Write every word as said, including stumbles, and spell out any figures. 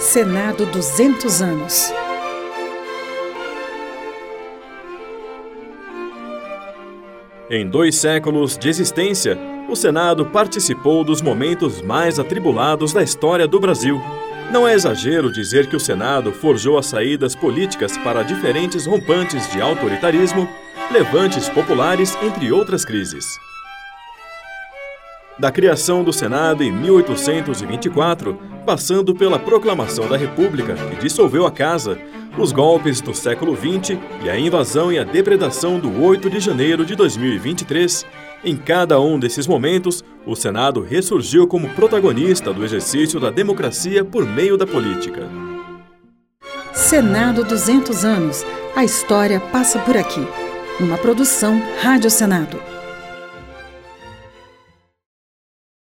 Senado duzentos anos. Em dois séculos de existência, o Senado participou dos momentos mais atribulados da história do Brasil. Não é exagero dizer que o Senado forjou as saídas políticas para diferentes rompantes de autoritarismo, levantes populares, entre outras crises. Da criação do Senado em mil oitocentos e vinte e quatro, passando pela proclamação da República, que dissolveu a Casa, os golpes do século vinte e a invasão e a depredação do oito de janeiro de dois mil e vinte e três, em cada um desses momentos, o Senado ressurgiu como protagonista do exercício da democracia por meio da política. Senado duzentos anos. A história passa por aqui. Uma produção Rádio Senado.